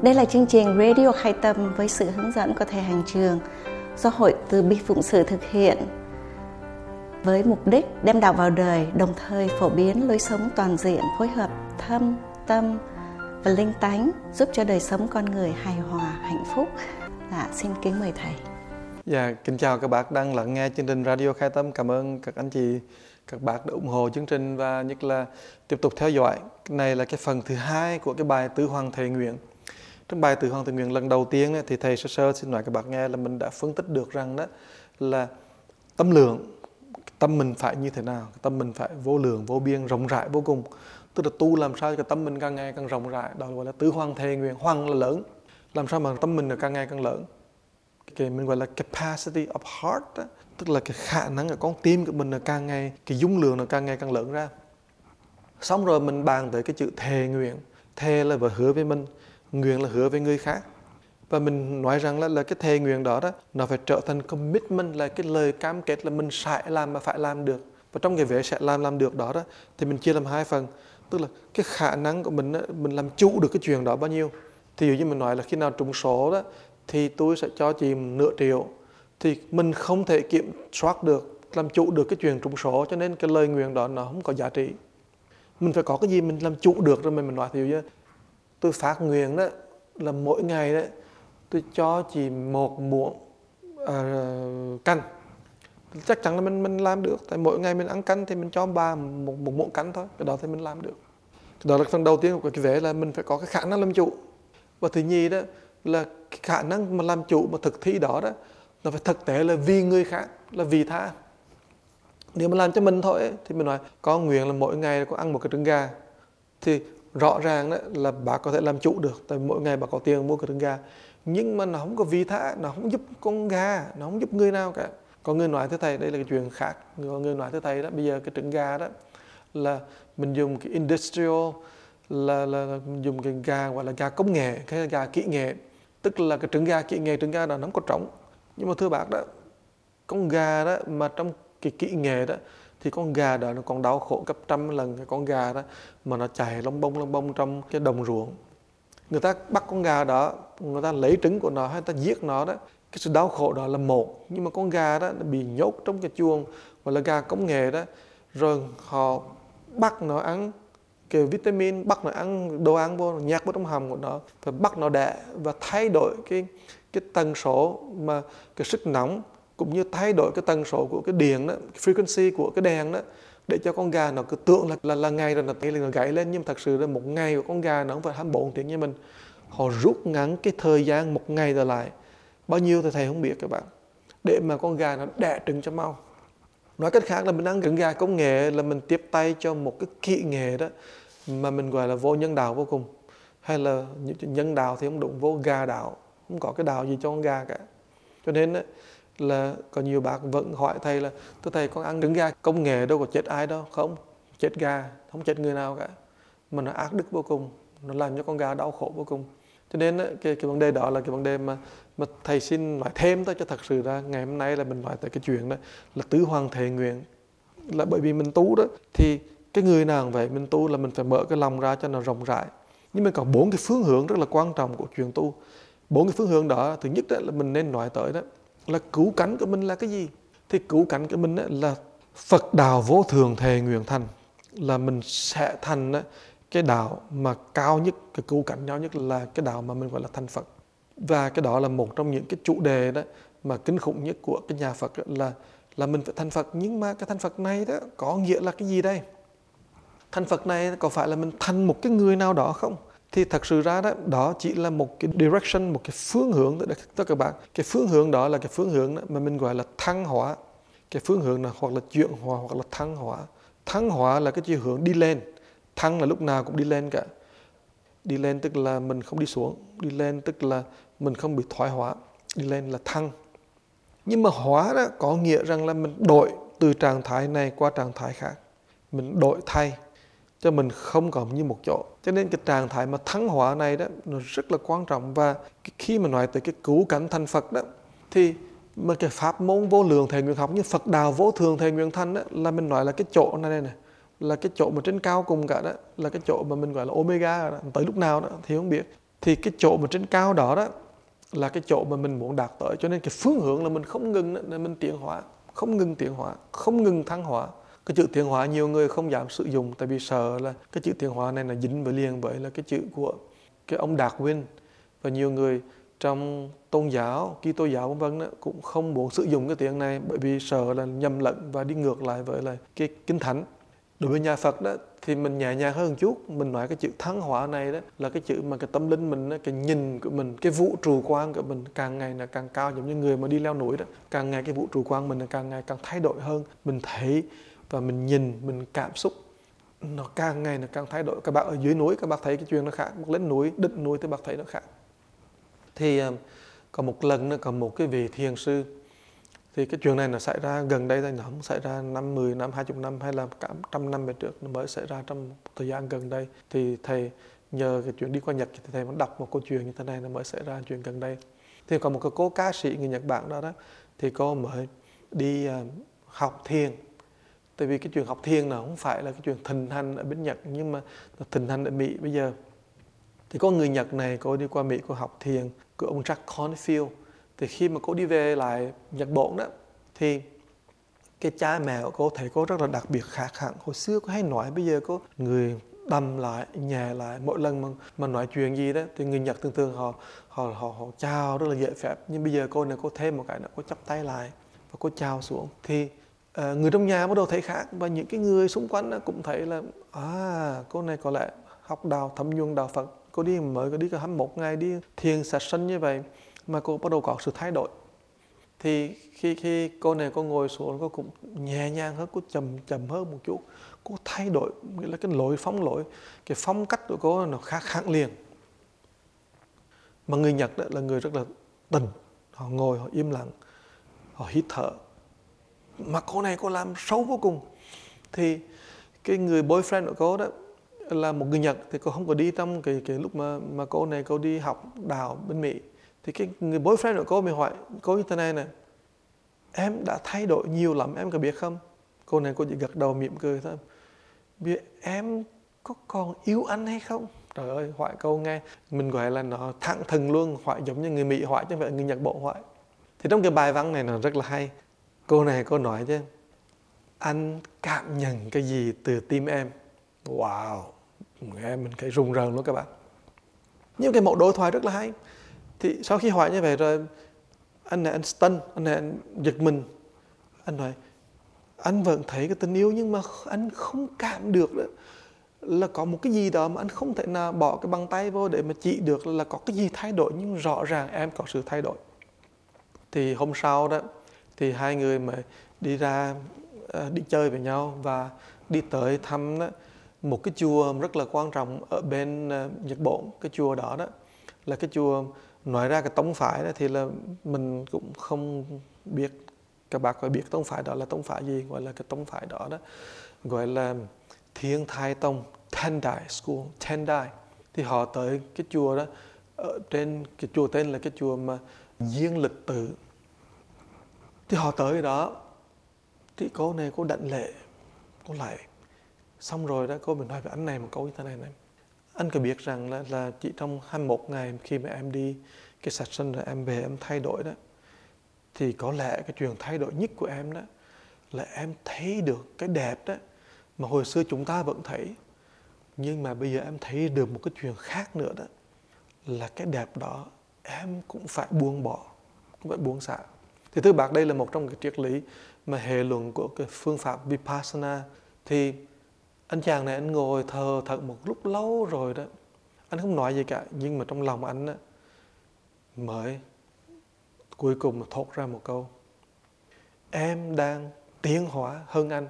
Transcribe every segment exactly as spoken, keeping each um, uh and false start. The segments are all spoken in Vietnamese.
Đây là chương trình Radio Khai Tâm với sự hướng dẫn của Thầy Hành Trường do Hội Từ Bi Phụng Sự thực hiện với mục đích đem đạo vào đời, đồng thời phổ biến lối sống toàn diện, phối hợp thâm, tâm và linh tánh, giúp cho đời sống con người hài hòa, hạnh phúc. Dạ, xin kính mời Thầy. Dạ, kính chào các bác đang lắng nghe chương trình Radio Khai Tâm. Cảm ơn các anh chị, các bác đã ủng hộ chương trình và nhất là tiếp tục theo dõi. Cái này là cái phần thứ hai của cái bài Tứ Hoàng Thệ Nguyện. Trong bài Tứ Hoàng Thệ Nguyện lần đầu tiên thì thầy sơ sơ xin nói các bác nghe là mình đã phân tích được rằng đó là tâm lượng, tâm mình phải như thế nào, tâm mình phải vô lượng, vô biên, rộng rãi vô cùng. Tức là tu làm sao cho cái tâm mình càng ngày càng rộng rãi, đó gọi là Tứ Hoàng Thệ Nguyện. Hoàng là lớn, làm sao mà tâm mình càng ngày càng lớn. Cái mình gọi là capacity of heart đó, tức là cái khả năng của con tim của mình là càng ngày, cái dung lượng nó càng ngày càng lớn ra. Xong rồi mình bàn tới cái chữ thề nguyện. Thề là vừa hứa với mình, nguyện là hứa với người khác. Và mình nói rằng là, là cái thề nguyện đó, đó nó phải trở thành commitment, là cái lời cam kết là mình sẽ làm mà phải làm được. Và trong cái việc sẽ làm làm được đó, đó thì mình chia làm hai phần. Tức là cái khả năng của mình, mình làm chủ được cái chuyện đó bao nhiêu. Thì dụ như mình nói là khi nào trúng số đó thì tôi sẽ cho chị nửa triệu. Thì mình không thể kiểm soát được, làm chủ được cái chuyện trúng số, cho nên cái lời nguyện đó nó không có giá trị. Mình phải có cái gì mình làm chủ được rồi mình mình nói. Thì dụ như tôi phát nguyện đó là mỗi ngày đấy tôi cho chị một muỗng uh, canh. Chắc chắn là mình mình làm được. Tại mỗi ngày mình ăn canh thì mình cho ba một, một muỗng canh thôi. Cái đó thì mình làm được. Đó là phần đầu tiên của cái vế là mình phải có cái khả năng làm chủ. Và thứ nhì đó là cái khả năng mà làm chủ mà thực thi đó đó nó phải thực tế là vì người khác, là vì tha. Nếu mà làm cho mình thôi ấy, thì mình nói có nguyện là mỗi ngày có ăn một cái trứng gà thì rõ ràng đó là bà có thể làm chủ được, tại mỗi ngày bà có tiền mua cái trứng gà, nhưng mà nó không có vì tha, nó không giúp con gà, nó không giúp người nào cả. Có người nói với thầy đây là cái chuyện khác. Có người nói với thầy đó bây giờ cái trứng gà đó là mình dùng cái industrial, là, là, là mình dùng cái gà gọi là gà công nghệ, cái gà kỹ nghệ, tức là cái trứng gà kỹ nghệ, trứng gà đó nó không có trống. Nhưng mà thưa bác đó, con gà đó mà trong cái kỹ nghệ đó thì con gà đó nó còn đau khổ gấp trăm lần cái con gà đó mà nó chạy lông bông lông bông trong cái đồng ruộng. Người ta bắt con gà đó, người ta lấy trứng của nó hay người ta giết nó đó, cái sự đau khổ đó là một. Nhưng mà con gà đó nó bị nhốt trong cái chuồng gọi là gà công nghệ đó, rồi họ bắt nó ăn cái vitamin, bắt nó ăn đồ ăn vô, nhét vào trong hầm của nó, phải bắt nó đẻ và thay đổi cái cái tần số mà cái sức nóng, cũng như thay đổi cái tần số của cái điện đó, cái frequency của cái đèn đó, để cho con gà nó cứ tưởng là là, là ngày rồi nó nó gãy lên, nhưng thật sự là một ngày của con gà nó không phải hai mươi bốn tiếng như mình. Họ rút ngắn cái thời gian một ngày trở lại bao nhiêu thì thầy không biết các bạn, để mà con gà nó đẻ trứng cho mau. Nói cách khác là mình ăn trứng gà công nghệ là mình tiếp tay cho một cái kỹ nghệ đó mà mình gọi là vô nhân đạo vô cùng. Hay là nhân đạo thì không đúng, vô gà đạo, không có cái đạo gì cho con gà cả. Cho nên đó, là có nhiều bác vẫn hỏi thầy là thưa thầy, con ăn trứng gà công nghệ đâu có chết ai đâu. Không, chết gà, không chết người nào cả, mà nó ác đức vô cùng, nó làm cho con gà đau khổ vô cùng. Cho nên đó, cái, cái vấn đề đó là cái vấn đề mà, mà thầy xin nói thêm thôi, cho thật sự ra ngày hôm nay là mình nói tới cái chuyện đó là Tứ Hoàng Thệ Nguyện. Là bởi vì mình tu đó thì cái người nào vậy, mình tu là mình phải mở cái lòng ra cho nó rộng rãi. Nhưng mà có bốn cái phương hướng rất là quan trọng của chuyện tu. Bốn cái phương hướng đó, thứ nhất đó là mình nên nói tới đó là cứu cánh của mình là cái gì. Thì cứu cánh của mình đó là Phật đạo vô thường thề nguyện thành, là mình sẽ thành đó, cái đạo mà cao nhất, cái cứu cánh cao nhất là cái đạo mà mình gọi là thành Phật. Và cái đó là một trong những cái chủ đề đó mà kinh khủng nhất của cái nhà Phật đó, là là mình phải thành Phật. Nhưng mà cái thành Phật này đó có nghĩa là cái gì đây? Thành Phật này có phải là mình thành một cái người nào đó không? Thì thật sự ra đó, đó chỉ là một cái direction, một cái phương hướng đó, đó các bạn. Cái phương hướng đó là cái phương hướng đó mà mình gọi là thăng hóa. Cái phương hướng là hoặc là chuyển hóa hoặc là thăng hóa. Thăng hóa là cái chiều hướng đi lên. Thăng là lúc nào cũng đi lên cả. Đi lên tức là mình không đi xuống. Đi lên tức là mình không bị thoái hóa. Đi lên là thăng. Nhưng mà hóa đó có nghĩa rằng là mình đổi từ trạng thái này qua trạng thái khác. Mình đổi thay, cho mình không còn như một chỗ. Cho nên cái trạng thái mà thăng hóa này đó nó rất là quan trọng. Và khi mà nói tới cái cứu cánh thành Phật đó, thì mà cái pháp môn vô lượng thệ nguyện học như Phật đạo vô thường thệ nguyện thành đó, là mình nói là cái chỗ này này, là cái chỗ mà trên cao cùng cả đó, là cái chỗ mà mình gọi là Omega đó. Tới lúc nào đó thì không biết. Thì cái chỗ mà trên cao đó đó là cái chỗ mà mình muốn đạt tới, cho nên cái phương hướng là mình không ngừng là mình tiến hóa, không ngừng tiến hóa, không ngừng thăng hóa. Cái chữ tiến hóa nhiều người không dám sử dụng tại vì sợ là cái chữ tiến hóa này là dính với liền với là cái chữ của cái ông Darwin, và nhiều người trong tôn giáo, Kitô giáo vân vân cũng không muốn sử dụng cái tiếng này bởi vì sợ là nhầm lẫn và đi ngược lại với là cái kinh thánh. Đối với nhà Phật đó thì mình nhẹ nhàng hơn một chút, mình nói cái chữ thăng hóa này đó là cái chữ mà cái tâm linh mình, cái nhìn của mình, cái vũ trụ quan của mình càng ngày là càng cao, giống như người mà đi leo núi đó, càng ngày cái vũ trụ quan mình là càng ngày càng thay đổi hơn, mình thấy và mình nhìn, mình cảm xúc nó càng ngày là càng thay đổi. Các bạn ở dưới núi các bạn thấy cái chuyện nó khác, bác lên núi, đỉnh núi thì bác thấy nó khác. Thì có một lần nó có một cái vị thiền sư, thì cái chuyện này nó xảy ra gần đây thôi, nó không xảy ra năm, mười năm, hai mươi năm hay là cả trăm năm về trước, nó mới xảy ra trong thời gian gần đây. Thì thầy nhờ cái chuyện đi qua Nhật thì thầy mới đọc một câu chuyện như thế này, nó mới xảy ra chuyện gần đây. Thì có một cái cô ca sĩ người Nhật Bản đó đó, thì cô mới đi uh, học thiền. Tại vì cái chuyện học thiền nó không phải là cái chuyện thịnh hành ở bên Nhật, nhưng mà nó thịnh hành ở Mỹ bây giờ. Thì có người Nhật này, cô đi qua Mỹ, cô học thiền của ông Jack Cornfield. Thì khi mà cô đi về lại Nhật Bản đó, thì cái cha mẹ của cô thấy cô rất là đặc biệt khác hẳn. Hồi xưa cô hay nói, bây giờ cô người đầm lại, nhẹ lại. Mỗi lần mà, mà nói chuyện gì đó thì người Nhật thường thường họ, họ, họ, họ chào rất là dễ phép. Nhưng bây giờ cô này cô thêm một cái nữa, cô chắp tay lại và cô chào xuống. Thì uh, người trong nhà bắt đầu thấy khác, và những cái người xung quanh cũng thấy là à, cô này có lẽ học đạo, thấm nhuần đạo Phật. Cô đi mới có đi có hai mươi mốt ngày đi thiền sát sanh như vậy mà cô bắt đầu có sự thay đổi. Thì khi khi cô này cô ngồi xuống, cô cũng nhẹ nhàng hơn, cô chậm chậm hơn một chút, cô thay đổi, nghĩa là cái lối phong lối, cái phong cách của cô nó khác hẳn liền. Mà người Nhật đó là người rất là tĩnh, họ ngồi họ im lặng, họ hít thở. Mà cô này cô làm sâu vô cùng. Thì cái người boyfriend của cô đó là một người Nhật, thì cô không có đi trong cái cái lúc mà mà cô này cô đi học đạo bên Mỹ. Thì cái người boyfriend của cô mới hỏi cô như thế này nè: em đã thay đổi nhiều lắm, em có biết không? Cô này cô chỉ gật đầu mỉm cười thôi. Biết em có còn yêu anh hay không? Trời ơi, hỏi câu nghe mình gọi là nó thẳng thừng luôn, hỏi giống như người Mỹ hỏi chứ không phải người Nhật Bộ hỏi. Thì trong cái bài văn này nó rất là hay. Cô này cô nói chứ: anh cảm nhận cái gì từ tim em? Wow, nghe mình thấy rùng rợn luôn các bạn. Nhưng cái mẫu đối thoại rất là hay. Thì sau khi hỏi như vậy rồi, anh này anh stun, anh này anh giật mình. Anh nói anh vẫn thấy cái tình yêu nhưng mà anh không cảm được đó, là có một cái gì đó mà anh không thể nào bỏ cái bàn tay vô để mà chỉ được là có cái gì thay đổi, nhưng rõ ràng em có sự thay đổi. Thì hôm sau đó thì hai người mà đi ra đi chơi với nhau và đi tới thăm đó, một cái chùa rất là quan trọng ở bên Nhật Bản. Cái chùa đó đó là cái chùa, nói ra cái tông phái đó thì là mình cũng không biết các bác có biết tông phái đó là tông phái gì, gọi là cái tông phái đó đó gọi là Thiên Thai Tông, Tendai School, Tendai. Thì họ tới cái chùa đó, ở trên cái chùa tên là cái chùa mà Diên Lịch Tự. Thì họ tới đó thì cô này cô đảnh lễ, cô lại xong rồi đó cô mình nói với anh này một câu như thế này này: anh có biết rằng là, là chỉ trong hai mươi mốt ngày khi mà em đi cái sát sanh rồi em về em thay đổi đó, thì có lẽ cái chuyện thay đổi nhất của em đó là em thấy được cái đẹp đó mà hồi xưa chúng ta vẫn thấy, nhưng mà bây giờ em thấy được một cái chuyện khác nữa đó, là cái đẹp đó em cũng phải buông bỏ, cũng phải buông xả. Thì thưa bác, đây là một trong cái triết lý mà hệ luận của cái phương pháp Vipassana. Thì anh chàng này anh ngồi thờ thật một lúc lâu rồi đó, anh không nói gì cả, nhưng mà trong lòng anh đó, mới cuối cùng là thốt ra một câu: em đang tiến hóa hơn anh.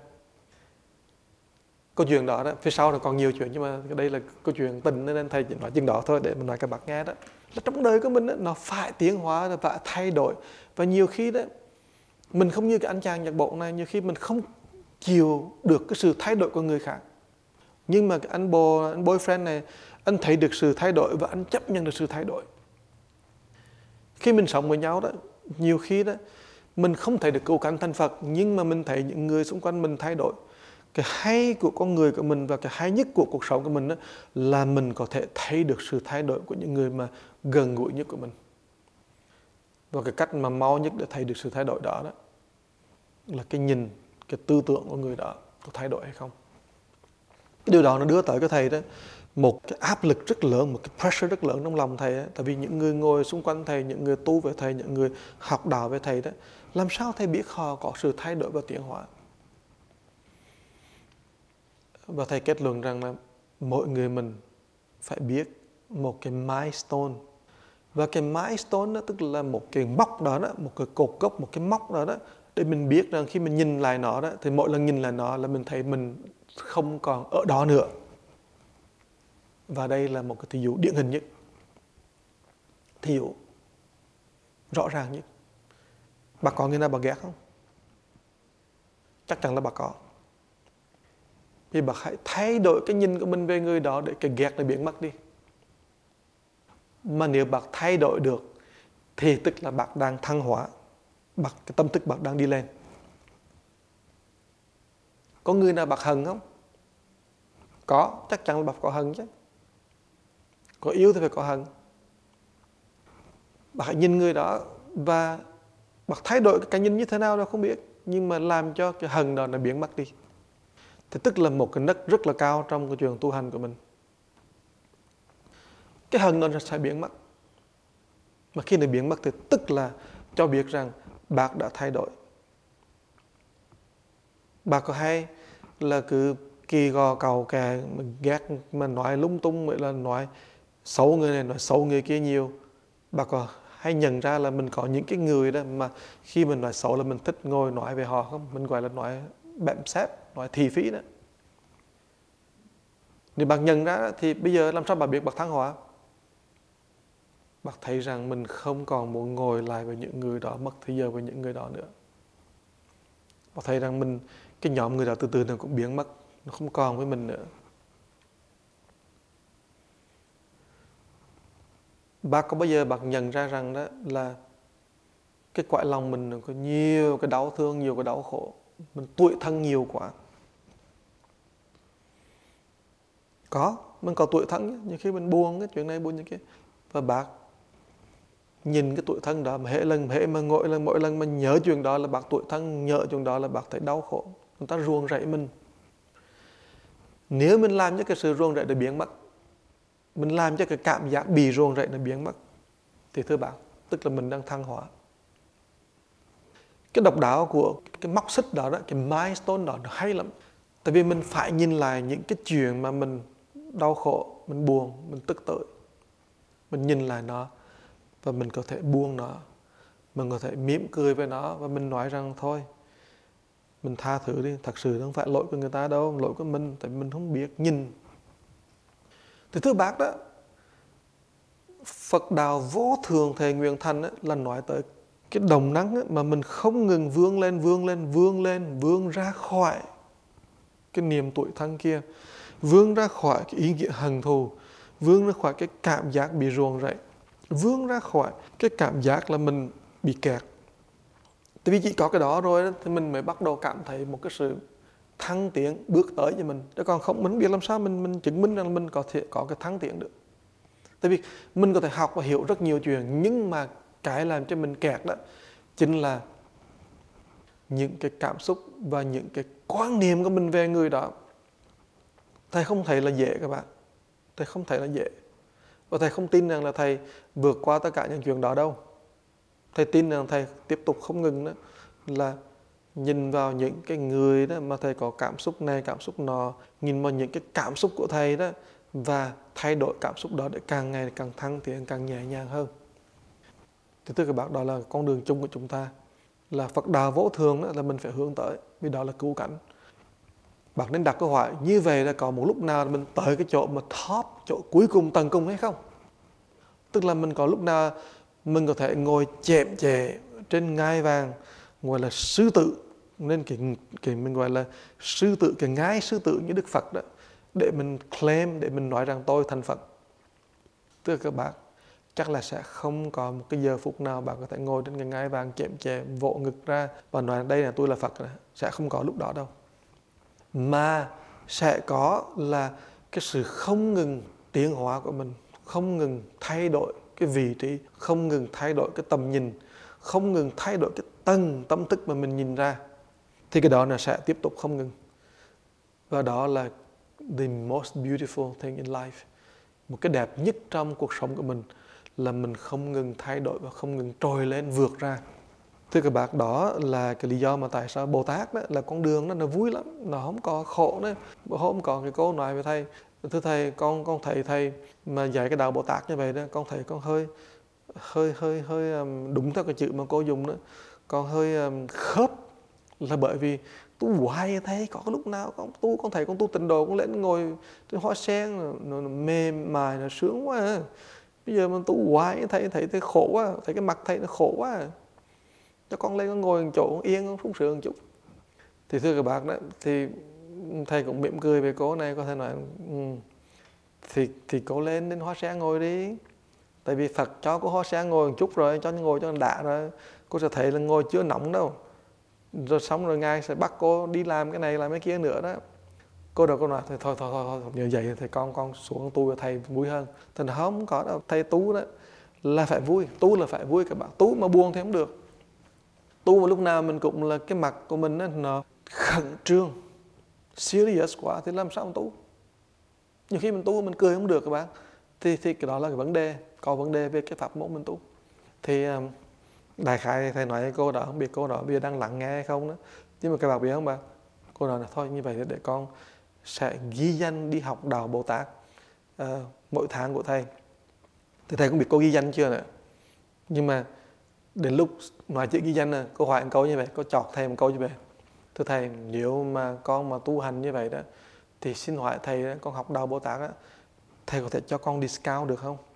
Câu chuyện đó đó, phía sau là còn nhiều chuyện, nhưng mà đây là câu chuyện tình nên thầy chỉ nói chừng đó thôi để mình nói các bạn nghe đó. Là trong đời của mình đó, nó phải tiến hóa, nó phải thay đổi. Và nhiều khi đó, mình không như cái anh chàng Nhật Bản này, nhiều khi mình không chịu được cái sự thay đổi của người khác. Nhưng mà cái anh bồ, anh boyfriend này, anh thấy được sự thay đổi và anh chấp nhận được sự thay đổi. Khi mình sống với nhau đó, nhiều khi đó, mình không thấy được cứu cánh thành Phật, nhưng mà mình thấy những người xung quanh mình thay đổi. Cái hay của con người của mình và cái hay nhất của cuộc sống của mình đó, là mình có thể thấy được sự thay đổi của những người mà gần gũi nhất của mình. Và cái cách mà mau nhất để thấy được sự thay đổi đó, đó là cái nhìn, cái tư tưởng của người đó có thay đổi hay không. Cái điều đó nó đưa tới cái thầy đó một cái áp lực rất lớn, một cái pressure rất lớn trong lòng thầy ấy. Tại vì những người ngồi xung quanh thầy, những người tu về thầy, những người học đạo về thầy đó, làm sao thầy biết họ có sự thay đổi và tiến hóa. Và thầy kết luận rằng là mỗi người mình phải biết một cái milestone. Và cái milestone đó tức là một cái mốc đó, đó một cái cột gốc, một cái mốc đó, đó để mình biết rằng khi mình nhìn lại nó đó, thì mỗi lần nhìn lại nó là mình thấy mình không còn ở đó nữa. Và đây là một cái thí dụ điển hình nhất, thí dụ rõ ràng nhất. Bà có người nào bà ghét không? Chắc chắn là bà có. Vì bà hãy thay đổi cái nhìn của mình về người đó để cái ghét này biến mất đi. Mà nếu bạn thay đổi được thì tức là bạn đang thăng hóa, bạn, cái tâm thức bạn đang đi lên. Có người nào bạn hận không? Có, chắc chắn là bạn có hận chứ. Có yêu thì phải có hận. Bạn hãy nhìn người đó và bạn thay đổi cái nhìn như thế nào đó không biết, nhưng mà làm cho cái hận đó nó biến mất đi. Thì tức là một cái nấc rất là cao trong cái chuyện tu hành của mình. Cái hận đó sẽ biến mất. Mà khi nó biến mất thì tức là cho biết rằng bạn đã thay đổi. Bạn có hay là cứ kỳ gò cầu kè, mà ghét, mà nói lung tung, vậy là nói xấu người này, nói xấu người kia nhiều. Bạn có hay nhận ra là mình có những cái người đó mà khi mình nói xấu là mình thích ngồi nói về họ không? Mình gọi là nói bẽm xép, nói thị phí đó. Nếu bạn nhận ra thì bây giờ làm sao bạn biết bạn thăng hóa? Bạn thấy rằng mình không còn muốn ngồi lại với những người đó, mất thời giờ với những người đó nữa. Bạn thấy rằng mình, cái nhóm người đó từ từ nó cũng biến mất, nó không còn với mình nữa. Bác có bao giờ bạn nhận ra rằng đó là cái cõi lòng mình có nhiều cái đau thương, nhiều cái đau khổ, mình tủi thân nhiều quá. Có, mình có tủi thân, nhiều khi mình buồn cái chuyện này buồn như kia. Và bác nhìn cái tủi thân đó, mà hệ lần hệ mà ngồi lần mỗi lần mà nhớ chuyện đó là bác tủi thân, nhớ chuyện đó là bác thấy đau khổ, người ta ruồng rẫy mình. Nếu mình làm cho cái sự ruồng rẫy nó biến mất, mình làm cho cái cảm giác bị ruồng rẫy nó biến mất, thì thưa bạn, tức là mình đang thăng hóa. Cái độc đáo của cái móc xích đó, đó, cái milestone đó nó hay lắm. Tại vì mình phải nhìn lại những cái chuyện mà mình đau khổ, mình buồn, mình tức tội. Mình nhìn lại nó và mình có thể buông nó, mình có thể mỉm cười với nó và mình nói rằng thôi, mình tha thứ đi, thật sự không phải lỗi của người ta đâu, lỗi của mình, tại mình không biết nhìn. Thì thưa bác đó, Phật đạo vô thường thệ nguyện thành đó, là nói tới cái đồng nắng mà mình không ngừng vươn lên, vươn lên, vươn lên, vươn ra khỏi cái niềm tủi thân kia, vươn ra khỏi cái ý nghĩa hận thù, vươn ra khỏi cái cảm giác bị ruồng rẫy, vươn ra khỏi cái cảm giác là mình bị kẹt. Tại vì chỉ có cái đó rồi đó, thì mình mới bắt đầu cảm thấy một cái sự thăng tiến bước tới cho mình. Chứ còn không, mình không biết làm sao mình, mình chứng minh rằng mình có thể có cái thăng tiến được. Tại vì mình có thể học và hiểu rất nhiều chuyện, nhưng mà cái làm cho mình kẹt đó chính là những cái cảm xúc và những cái quan niệm của mình về người đó. Thầy không thấy là dễ các bạn. Thầy không thấy là dễ. Và thầy không tin rằng là thầy vượt qua tất cả những chuyện đó đâu. Thầy tin rằng thầy tiếp tục không ngừng đó là nhìn vào những cái người đó mà thầy có cảm xúc này, cảm xúc nọ, nhìn vào những cái cảm xúc của thầy đó và thay đổi cảm xúc đó để càng ngày càng thăng tiến, càng nhẹ nhàng hơn. Thì thưa các bạn, đó là con đường chung của chúng ta. Là Phật đạo vô thường đó, là mình phải hướng tới, vì đó là cứu cánh. Bạn nên đặt câu hỏi như vậy là có một lúc nào mình tới cái chỗ mà top, chỗ cuối cùng, tận cùng hay không? Tức là mình có lúc nào mình có thể ngồi chệm chệ trên ngai vàng, gọi là sư tử, nên cái, cái mình gọi là sư tử, cái ngai sư tử như Đức Phật đó, để mình claim, để mình nói rằng tôi thành Phật. Thưa các bạn, chắc là sẽ không có một cái giờ phút nào bạn có thể ngồi trên cái ngai vàng chệm chệ, vỗ ngực ra và nói đây là tôi là Phật. Sẽ không có lúc đó đâu. mà sẽ có là cái sự không ngừng tiến hóa của mình, không ngừng thay đổi cái vị trí, không ngừng thay đổi cái tầm nhìn, không ngừng thay đổi cái tầng tâm thức mà mình nhìn ra, thì cái đó là sẽ tiếp tục không ngừng. Và đó là the most beautiful thing in life. Một cái đẹp nhất trong cuộc sống của mình là mình không ngừng thay đổi và không ngừng trồi lên, vượt ra. Thưa các bạn, đó là cái lý do mà tại sao Bồ Tát đó, là con đường đó, nó vui lắm, nó không có khổ nữa. Hôm có cái câu nói với thầy, thưa thầy, con con thấy thầy mà dạy cái đạo Bồ Tát như vậy đó, con thấy con hơi hơi hơi hơi đúng theo cái chữ mà cô dùng nữa, con hơi khớp, là bởi vì tu hoài thấy có cái lúc nào con tu, con thấy con tu tịnh độ, con lên ngồi trên hoa sen nó, nó, nó mềm mại, nó sướng quá à. Bây giờ mình tu hoài thấy thấy thấy khổ quá, thấy cái mặt thầy nó khổ quá à. Cho con lên con ngồi một chỗ yên, con phúng sướng một chút. Thì thưa các bạn đó, thì thầy cũng mỉm cười về cô này, có thể nói um, thì thì cô lên đến hoa sen ngồi đi. Tại vì Phật cho cô hoa sen ngồi một chút rồi, cho ngồi cho đã rồi, cô sẽ thấy là ngồi chưa nóng đâu. Rồi xong rồi Ngài sẽ bắt cô đi làm cái này làm cái kia nữa đó. Cô đâu cô nói thôi thôi thôi thôi, thôi như vậy thì con con xuống tu với thầy vui hơn. Thì không có đâu, thầy tu đó là phải vui, tu là phải vui các bạn, tu mà buồn thì không được. Tu mà lúc nào mình cũng là cái mặt của mình đó, nó khẩn trương, serious quá thì làm sao mà tu. Nhiều khi mình tu mình cười không được các bạn, thì thì cái đó là cái vấn đề, có vấn đề về cái pháp môn mình tu. Thì đại khái thầy nói cô đó, không biết cô đó bây giờ đang lắng nghe hay không đó, nhưng mà các bạn biết không bạn, cô nói là thôi như vậy để con sẽ ghi danh đi học đạo Bồ Tát uh, mỗi tháng của thầy. Thì thầy cũng biết cô ghi danh chưa nữa, nhưng mà đến lúc nói chuyện ghi danh này, cô hỏi một câu như vậy, cô chọt thầy một câu như vậy: thưa thầy, nếu mà con mà tu hành như vậy đó, thì xin hỏi thầy đó, con học đạo Bồ Tát đó, thầy có thể cho con discount được không?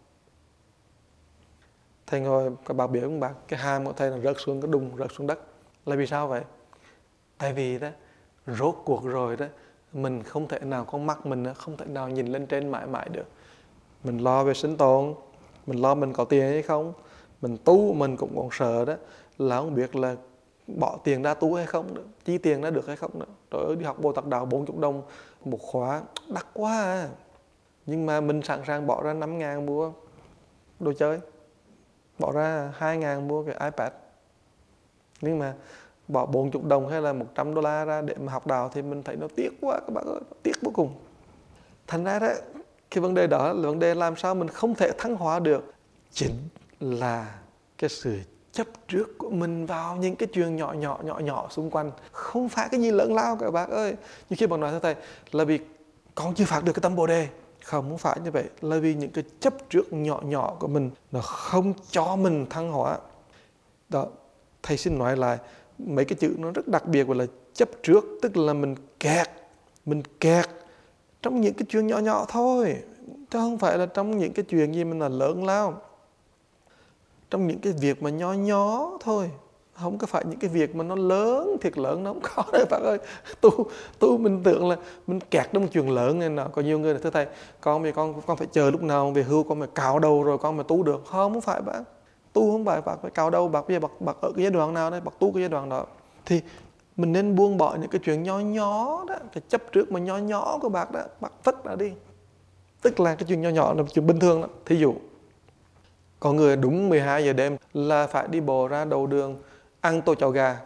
Thầy ngồi, các bạn biết không bạn, cái hàm của thầy là rớt xuống cái đùng, rớt xuống đất. Là vì sao vậy? Tại vì đó, rốt cuộc rồi đó, mình không thể nào, con mắt mình không thể nào nhìn lên trên mãi mãi được. Mình lo về sinh tồn, mình lo mình có tiền hay không, mình tu mình cũng còn sợ đó, là không biết là bỏ tiền ra tu hay không nữa, chi tiền ra được hay không nữa. Trời ơi, đi học Bồ Tát đạo bốn mươi đồng một khóa, đắt quá à. Nhưng mà mình sẵn sàng bỏ ra năm ngàn mua đồ chơi, bỏ ra hai ngàn mua cái iPad. Nhưng mà bỏ bốn mươi đồng hay là một trăm đô la ra để mà học đạo thì mình thấy nó tiếc quá các bạn ơi, tiếc vô cùng. Thành ra đó, cái vấn đề đó là vấn đề làm sao mình không thể thăng hóa được, chính là cái sự chấp trước của mình vào những cái chuyện nhỏ nhỏ nhỏ nhỏ xung quanh, không phải cái gì lớn lao các bạn ơi. Như khi bạn nói với thầy là vì con chưa phát được cái tâm Bồ Đề, không, không phải như vậy, là vì những cái chấp trước nhỏ nhỏ của mình nó không cho mình thăng hóa. Đó, thầy xin nói lại mấy cái chữ nó rất đặc biệt, gọi là chấp trước, tức là mình kẹt, mình kẹt trong những cái chuyện nhỏ nhỏ thôi, chứ không phải là trong những cái chuyện gì mình là lớn lao. Trong những cái việc mà nhỏ nhỏ thôi, không có phải những cái việc mà nó lớn, thiệt lớn nó không có đâu bạn ơi. Tu, tu mình tưởng là mình kẹt trong một chuyện lớn nên là có nhiều người là thưa thầy, con vì con con phải chờ lúc nào về hưu con phải cạo đầu rồi con mới tu được. Không, không phải bạn. Tu không phải bạn phải cạo đầu, bạn bây giờ bạn, bạn ở cái giai đoạn nào đấy, bạn tu cái giai đoạn đó. Thì mình nên buông bỏ những cái chuyện nhỏ nhỏ đó, cái chấp trước mà nhỏ nhỏ của bạn đó, bạn vứt ra đi. Tức là cái chuyện nhỏ nhỏ là chuyện bình thường lắm. Thí dụ có người đúng mười hai giờ đêm là phải đi bộ ra đầu đường ăn tô cháo gà.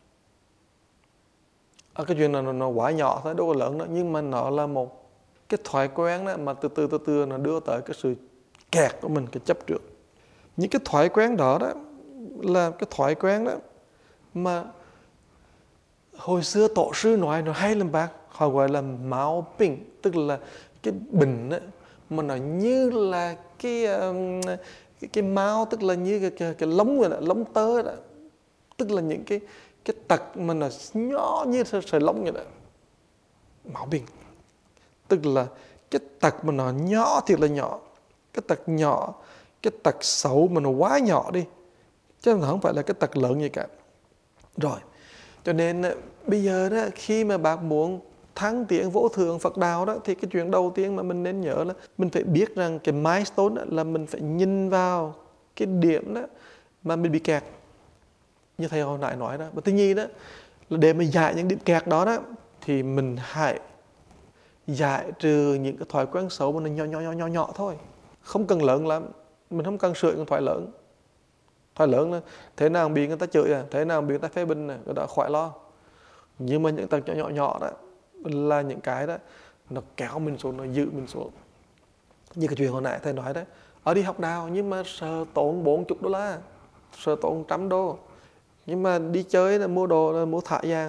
Ở cái chuyện này nó, nó quá nhỏ thôi, đâu có lớn nữa, nhưng mà nó là một cái thói quen đó mà từ từ từ từ nó đưa tới cái sự kẹt của mình, cái chấp trước. Những cái thói quen đó đó là cái thói quen đó mà hồi xưa tổ sư nói nó hay lắm bác, họ gọi là máu bình, tức là cái bình đó, mà nó như là cái um, cái, cái máu, tức là như cái, cái, cái lông rồi đó, lông tơ đó, tức là những cái cái tật mà nó nhỏ như sợi lông vậy đó. Máu bình tức là cái tật mà nó nhỏ thiệt là nhỏ, cái tật nhỏ, cái tật xấu mà nó quá nhỏ đi, chứ không phải là cái tật lớn gì cả. Rồi, cho nên bây giờ đó, khi mà bạn muốn thăng tiến vô thượng Phật đạo đó, thì cái chuyện đầu tiên mà mình nên nhớ là mình phải biết rằng cái milestone đó là mình phải nhìn vào cái điểm đó mà mình bị kẹt. Như thầy hồi nãy nói đó, và thứ nhì đó là để mà giải những điểm kẹt đó đó, thì mình hãy giải trừ những cái thói quen xấu mà nó nhỏ nhỏ nhỏ nhỏ nhỏ thôi. Không cần lớn lắm, mình không cần sửa những thói lớn. Thói lớn là thế nào bị người ta chửi à, thế nào bị người ta phê bình à, người ta khỏi lo. Nhưng mà những tầng nhỏ nhỏ nhỏ đó là những cái đó nó kéo mình xuống, nó giữ mình xuống. Như cái chuyện hồi nãy thầy nói đấy, ở đi học đào nhưng mà sợ tốn bốn mươi đô la, sợ tốn trăm đô, nhưng mà đi chơi là mua đồ là mua thả vàng.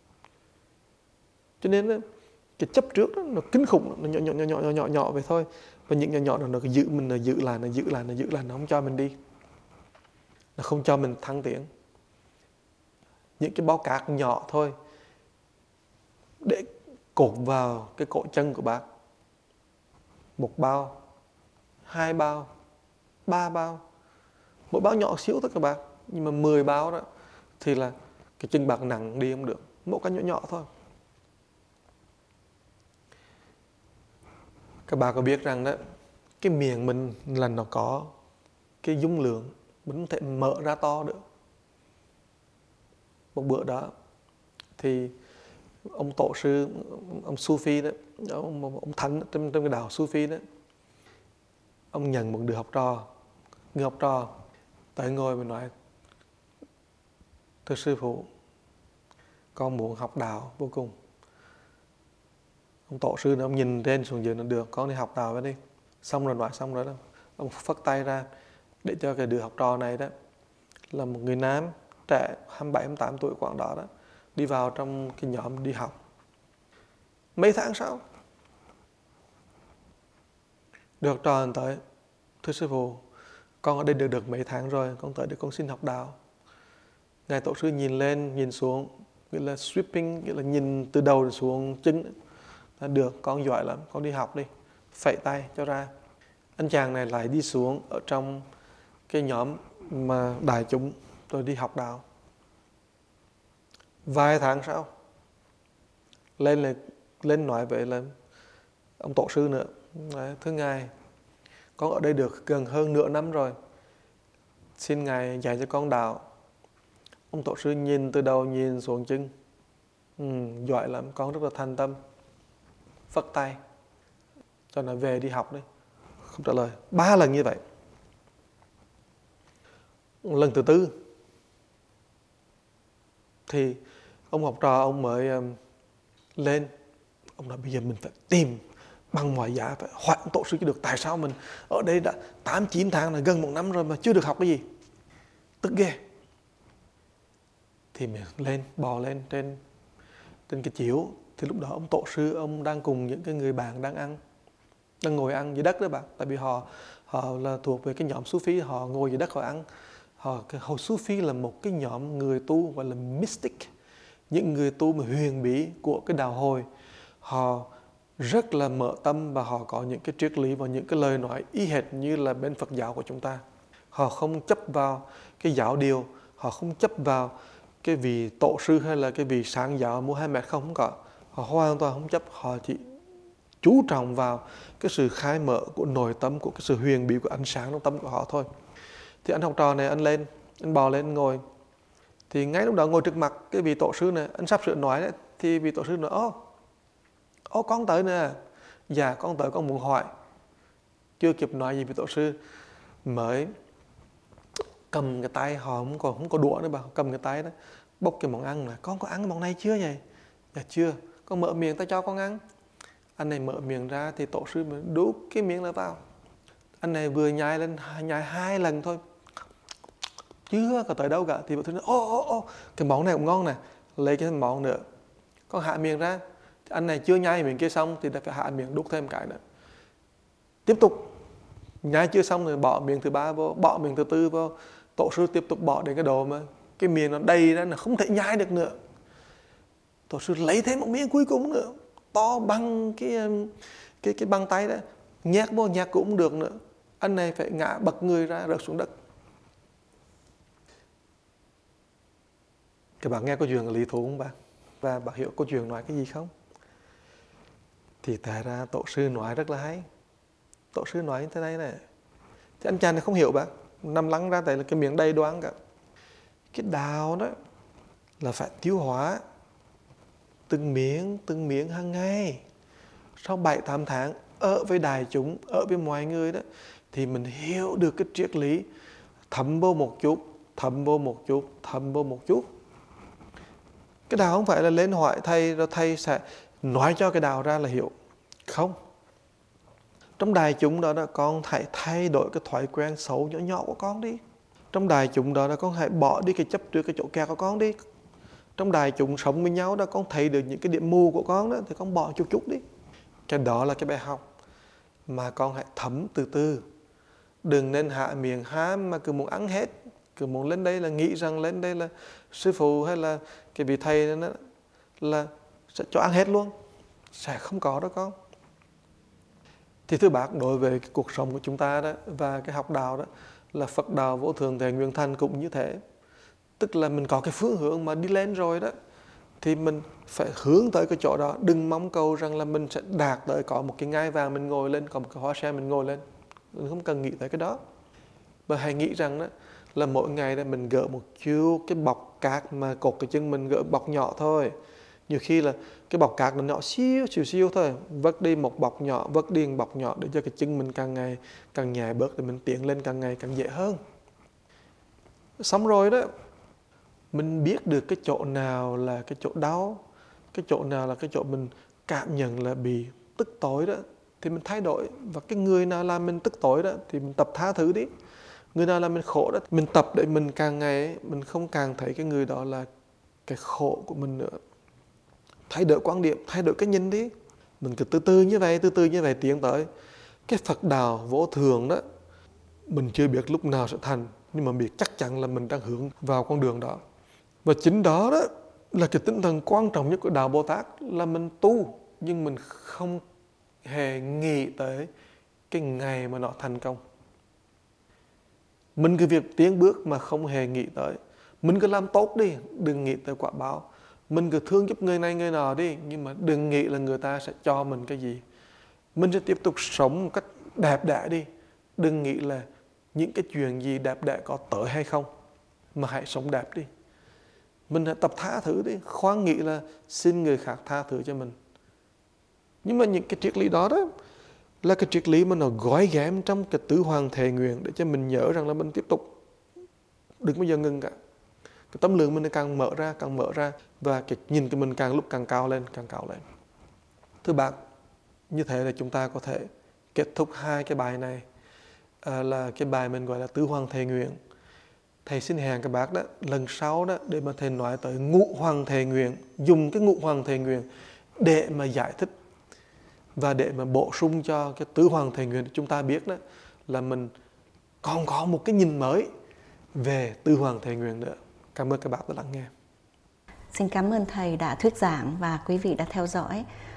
Cho nên cái chấp trước đó nó kinh khủng, nó nhỏ nhỏ nhỏ nhỏ nhỏ nhỏ vậy thôi. Và những nhỏ nhỏ đó nó cứ giữ mình, nó giữ lại, nó giữ lại, nó giữ lại, nó không cho mình đi, nó không cho mình thăng tiến. Những cái bao cát nhỏ thôi để cột vào cái cổ chân của bác. Một bao, hai bao, ba bao, mỗi bao nhỏ xíu thôi các bạn, nhưng mà mười bao đó thì là cái chân bạc nặng đi không được. Mỗi cái nhỏ nhỏ thôi. Các bạn có biết rằng đó, cái miệng mình là nó có cái dung lượng, mình không thể mở ra to được. Một bữa đó thì ông tổ sư, ông Sufi đó, ông, ông thánh trong, trong cái đạo Sufi đó, ông nhận một đứa học trò, người học trò tới ngồi và nói: thưa sư phụ, con muốn học đạo vô cùng. Ông tổ sư này, ông nhìn trên xuống dưới nó được, con đi học đạo với đi. Xong rồi nói xong rồi đó, ông phất tay ra để cho cái đứa học trò này đó, là một người nam trẻ hai mươi bảy, hai mươi tám tuổi khoảng đó đó, đi vào trong cái nhóm đi học. Mấy tháng sau, đứa học trò tới: thưa sư phụ, con ở đây được được mấy tháng rồi, con tới để con xin học đạo. Ngài tổ sư nhìn lên, nhìn xuống, nghĩa là sweeping, nghĩa là nhìn từ đầu xuống chân. Là được, con giỏi lắm, con đi học đi. Phẩy tay cho ra. Anh chàng này lại đi xuống ở trong cái nhóm mà đại chúng rồi đi học đạo. Vài tháng sau, lên là lên nói với là ông tổ sư nữa: Đấy, thưa ngài, con ở đây được gần hơn nửa năm rồi, xin ngài dạy cho con đạo. Ông tổ sư nhìn từ đầu nhìn xuống chân. Ừ, giỏi lắm, con rất là thành tâm. Phất tay cho nó về đi học đi. Không trả lời. Ba lần như vậy. Lần thứ tư thì ông học trò ông mới um, lên. Ông nói bây giờ mình phải tìm bằng mọi giá, phải hỏi ông tổ sư cho được. Tại sao mình ở đây đã tám chín tháng là gần một năm rồi mà chưa được học cái gì. Tức ghê. Thì mình lên, bò lên trên trên cái chiếu. Thì lúc đó ông tổ sư ông đang cùng những cái người bạn đang ăn, đang ngồi ăn dưới đất đó bạn. Tại vì họ họ là thuộc về cái nhóm Sufi, họ ngồi dưới đất họ ăn. Họ cái hồi Sufi là một cái nhóm người tu gọi là mystic, những người tu mà huyền bí của cái đạo hồi. Họ rất là mở tâm và họ có những cái triết lý và những cái lời nói y hệt như là bên Phật giáo của chúng ta. Họ không chấp vào cái giáo điều, họ không chấp vào cái vị tổ sư hay là cái vị sáng giáo Muhammad, không, không có. Họ hoàn toàn không chấp, họ chỉ chú trọng vào cái sự khai mở của nội tâm, của cái sự huyền bí của ánh sáng trong tâm của họ thôi. Thì anh học trò này, anh lên, anh bò lên ngồi. Thì ngay lúc đó ngồi trước mặt cái vị tổ sư này, anh sắp sửa nói đấy, thì vị tổ sư nói: Ô, ô con tới nè. Dạ con tới, con muốn hỏi. Chưa kịp nói gì vị tổ sư mới cầm cái tay, họ không còn không có đũa nữa bà, cầm cái tay đó, bốc cái món ăn này: con có ăn cái món này chưa vậy? Dạ chưa. Con mở miệng ta cho con ăn. Anh này mở miệng ra thì tổ sư mới đút cái miệng lại vào. Anh này vừa nhai lên, nhai hai lần thôi, chưa có tới đâu cả. Thì tổ sư nói: ô ô ô cái món này cũng ngon nè, lấy cái món nữa. Con hạ miệng ra. Thì anh này chưa nhai miệng kia xong thì phải hạ miệng đút thêm cái nữa. Tiếp tục nhai chưa xong rồi bỏ miệng thứ ba vô, bỏ miệng thứ tư vô. Tổ sư tiếp tục bỏ đến cái đồ mà cái miệng nó đầy ra, nó không thể nhai được nữa. Tổ sư lấy thêm một miếng cuối cùng nữa, to bằng cái cái cái băng tay đó, nhét vô, nhét cũng được nữa. Anh này phải ngã bật người ra, rớt xuống đất. Các bạn nghe câu chuyện lý thú không bạn? Và bạn hiểu câu chuyện nói cái gì không? Thì tại ra tổ sư nói rất là hay. Tổ sư nói như thế này này. Thì anh chàng này không hiểu bạn, nằm lắng ra tại là cái miệng đầy đoán cả. Cái đạo đó là phải tiêu hóa từng miếng, từng miếng hàng ngày. Sau bảy tám tháng ở với đại chúng, ở với mọi người đó, thì mình hiểu được cái triết lý thấm vô một chút, thấm vô một chút, thấm vô một chút. Cái đạo không phải là lên hỏi thầy rồi thầy sẽ nói cho cái đạo ra là hiểu. Không. Trong đại chúng đó là con hãy thay đổi cái thói quen xấu nhỏ nhỏ của con đi. Trong đại chúng đó là con hãy bỏ đi cái chấp trước cái chỗ kẹt của con đi. Trong đại chúng sống với nhau đó, con thấy được những cái điểm mù của con đó, thì con bỏ chút chút đi. Cái đó là cái bài học mà con hãy thấm từ từ. Đừng nên hạ miệng ham mà cứ muốn ăn hết. Cứ muốn lên đây là nghĩ rằng lên đây là sư phụ hay là cái vị thầy đó là sẽ cho ăn hết luôn. Sẽ không có đó con. Thì thưa bác, đối với cái cuộc sống của chúng ta đó và cái học đạo đó là Phật đạo vô thượng thể nguyện thành cũng như thế. Tức là mình có cái phương hướng mà đi lên rồi đó, thì mình phải hướng tới cái chỗ đó. Đừng mong cầu rằng là mình sẽ đạt tới có một cái ngai vàng mình ngồi lên, có một cái hoa sen mình ngồi lên. Mình không cần nghĩ tới cái đó. Mà hãy nghĩ rằng đó là mỗi ngày đó mình gỡ một chút cái bọc cát mà cột cái chân mình gỡ bọc nhỏ thôi. Nhiều khi là cái bọc cát nó nhỏ xíu xíu xíu thôi, vớt đi một bọc nhỏ, vớt đi một bọc nhỏ để cho cái chân mình càng ngày càng nhẹ bớt, để mình tiến lên càng ngày càng dễ hơn. Xong rồi đó, mình biết được cái chỗ nào là cái chỗ đau, cái chỗ nào là cái chỗ mình cảm nhận là bị tức tối đó, thì mình thay đổi. Và cái người nào làm mình tức tối đó thì mình tập tha thứ đi. Người nào làm mình khổ đó, mình tập để mình càng ngày mình không càng thấy cái người đó là cái khổ của mình nữa. Thay đổi quan điểm, thay đổi cái nhìn đi. Mình cứ từ từ như vậy, từ từ như vậy tiến tới cái Phật đạo vô thường đó. Mình chưa biết lúc nào sẽ thành, nhưng mà biết chắc chắn là mình đang hướng vào con đường đó. Và chính đó đó là cái tinh thần quan trọng nhất của đạo Bồ Tát, là mình tu nhưng mình không hề nghĩ tới cái ngày mà nó thành công. Mình cứ việc tiến bước mà không hề nghĩ tới. Mình cứ làm tốt đi, đừng nghĩ tới quả báo. Mình cứ thương giúp người này người nọ đi, nhưng mà đừng nghĩ là người ta sẽ cho mình cái gì. Mình sẽ tiếp tục sống một cách đẹp đẽ đi. Đừng nghĩ là những cái chuyện gì đẹp đẽ có tới hay không, mà hãy sống đẹp đi. Mình hãy tập tha thứ đi, khoan nghĩ là xin người khác tha thứ cho mình. Nhưng mà những cái triết lý đó đó là cái triết lý mà nó gói ghém trong cái tứ hoàng thệ nguyện, để cho mình nhớ rằng là mình tiếp tục, đừng bao giờ ngừng cả. Cái tâm lượng mình càng mở ra, càng mở ra, và cái nhìn của mình càng lúc càng cao lên, càng cao lên. Thưa bạn, như thế là chúng ta có thể kết thúc hai cái bài này, à, là cái bài mình gọi là tứ hoàng thệ nguyện. Thầy xin hẹn các bác đó lần sau đó để mà thầy nói tới ngũ hoàng thệ nguyện, dùng cái ngũ hoàng thệ nguyện để mà giải thích và để mà bổ sung cho cái tứ hoàng thệ nguyện. Chúng ta biết đó là mình còn có một cái nhìn mới về tứ hoàng thệ nguyện nữa. Cảm ơn các bác đã lắng nghe. Xin cảm ơn thầy đã thuyết giảng và quý vị đã theo dõi.